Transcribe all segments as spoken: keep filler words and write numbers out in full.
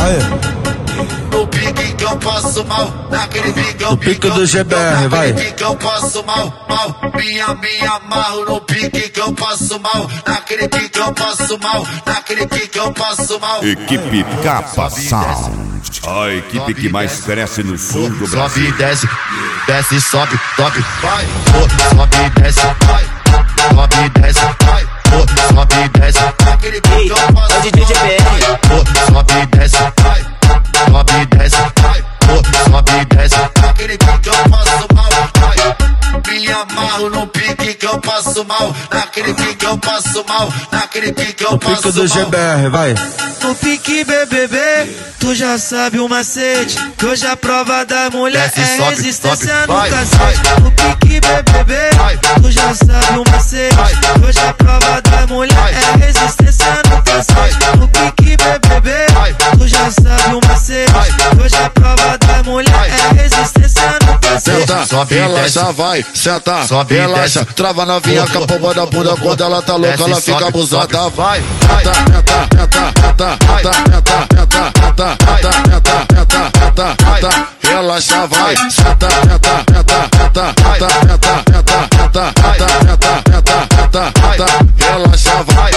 No pique que eu passo mal, naquele pique eu no pique do G B R, vai. Naquele pique que eu passo mal, mal. Minha, me amarro no pique que eu passo mal, naquele pique que eu passo mal, naquele pique que eu passo mal. Equipe Capa Sound, a equipe que mais cresce no sul do Brasil. Sobe e desce, desce, sobe, sobe, vai. Sobe e desce, vai. Sobe e desce, vai. Sobe e desce, naquele pique que eu passo mal. D J G B R. Sobe e desce, vai. Sobe e desce, vai. Sobe e desce, naquele pique que eu passo mal, vai. Me amarro no pique que eu passo mal, naquele pique que eu passo mal, naquele pique que eu passo mal. Pique do G B R, vai. No pique B B B, tu já sabe o macete, que hoje a prova da mulher desce, é sobe, resistência sobe, no vai, cacete. vai. No pique B B B, Vai. tu já sabe o macete, Vai. que hoje a prova da mulher Vai. é resistência no cacete. Vai. No pique B B B, Vai. tu já sabe o macete, Vai. que hoje a prova da mulher Vai. é resistência no cacete. Senta, sobe, relaxa, desce. vai, senta, Sobe, relaxa, desce. trava novinha com a pomba da bunda, quando ela tá louca, Desce, ela fica sobe, abusada, sobe. vai, Vai. tenta, tenta, tenta, tenta, Vai. tenta, tenta, tenta, tenta, tenta, tenta, tenta, Vai. tenta, relaxa, vai, Vai. senta, tenta, tenta, tenta, Vai. tenta, tenta, tenta, tenta, Vai. tenta, tenta, tenta, Vai. tenta, relaxa, vai.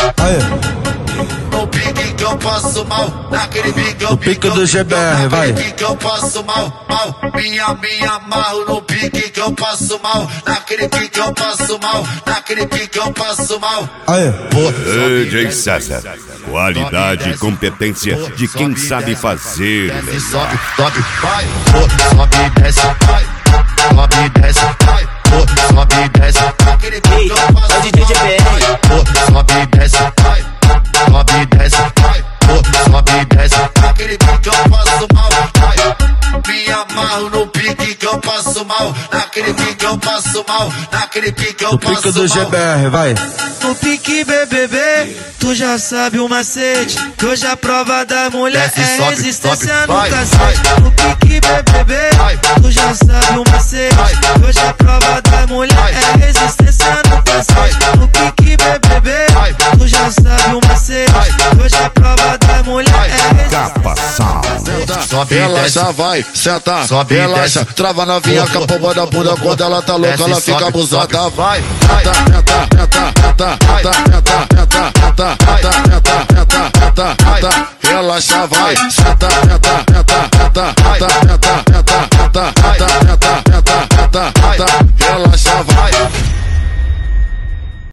No pique que eu passo mal, naquele pique que eu No pique do G B R, vai. Naquele pique que eu passo mal, mal. Minha, me amarro no pique que eu passo mal, naquele pique que eu passo mal, naquele pique que eu passo mal. D J César, qualidade e competência de quem sabe fazer. Desce, sobe, sobe, vai. Sobe e desce, vai. Sobe e desce, vai. Sobe e desce, naquele pique que eu passo mal. D J G B R. Sobe e desce, vai. Sobe e desce, vai. Sobe e desce, naquele pique que eu passo mal, vai. Me amarro no pique que eu passo mal, naquele pique que eu passo mal, naquele pique que eu No passo pique do G B mal. R, vai. No pique B B B, tu já sabe o macete, que hoje a prova da mulher Desce, é sobe, resistência sobe, no vai, cacete. vai. No pique B B B, Vai. tu já sabe o macete, Vai. que hoje a prova da mulher Vai. é resistência no cacete. Vai. No pique B B B, Vai. tu já sabe o macete, Vai. que hoje a prova da mulher Vai. é resistência. Capa Sound. Sobe e Relaxa, desce. vai, senta, Sobe e relaxa, desce. trava novinha com a pomba da bunda, quando ela tá louca, Desce, ela fica sobe, abusada, sobe. vai, Vai. tenta, tenta, tenta, tenta, Vai. tenta, tenta, tenta, tenta, Vai. tenta, tenta, tenta, Vai. tenta, relaxa, vai, Vai. senta, tenta, tenta, tenta, Vai. tenta, tenta, tenta,